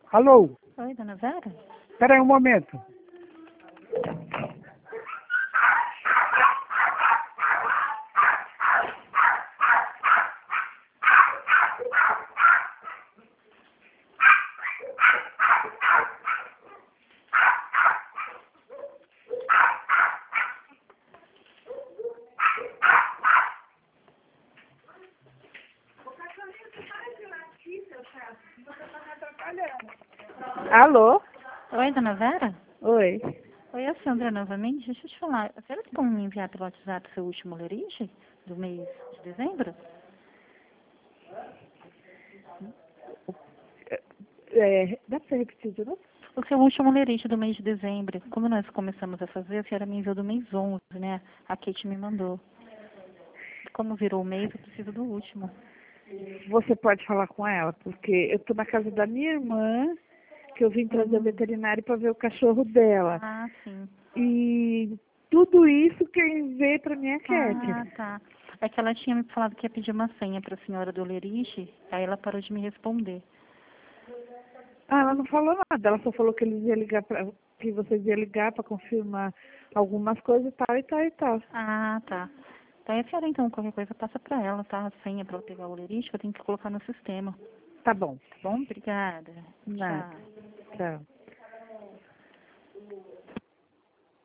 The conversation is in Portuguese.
Alô? Oi, dona Vera? Espera aí um momento. Alô? Oi, dona Vera? Oi. Oi, é a Sandra novamente. Deixa eu te falar. A senhora tem como me enviar pelo WhatsApp seu último lerite do mês de dezembro? Dá pra repetir de novo? O seu último lerite do mês de dezembro. Como nós começamos a fazer, a senhora me enviou do mês 11, né? A Kate me mandou. Como virou o mês, eu preciso do último. Você pode falar com ela, porque eu tô na casa da minha irmã, que eu vim trazer o veterinário para ver o cachorro dela. Ah, sim. E tudo isso quem veio pra minha Cat. Ah, tá. É que ela tinha me falado que ia pedir uma senha para a senhora do lerite, aí ela parou de me responder. Ah, ela não falou nada, ela só falou que eles iam ligar que vocês iam ligar para confirmar algumas coisas e tal e tal e tal. Ah, tá. Daí a senhora, então, qualquer coisa, passa para ela, tá? A senha para ela pegar o lerite, que eu tenho que colocar no sistema. Tá bom. Tá bom? Obrigada. Nada. Tchau. Tchau.